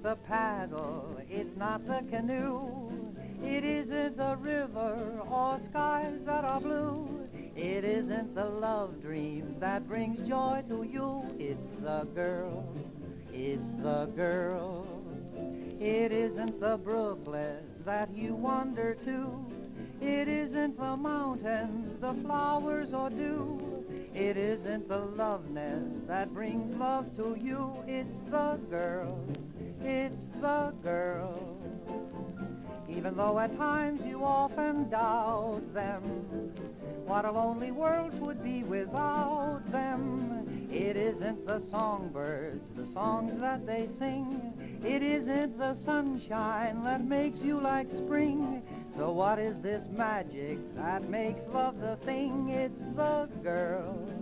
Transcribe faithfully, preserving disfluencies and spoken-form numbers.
the paddle, it's not the canoe. It isn't the river or skies that are blue. It isn't the love dreams that brings joy to you. It's the girl, it's the girl. It isn't the brooklet that you wander to. It isn't the mountains, the flowers or dew. It isn't the love nest that brings love to you. It's the girl, it's the girl. Even though at times you often doubt them, what a lonely world would be without them. It isn't the songbirds, the songs that they sing. It isn't the sunshine that makes you like spring. So what is this magic that makes love the thing? It's the girl,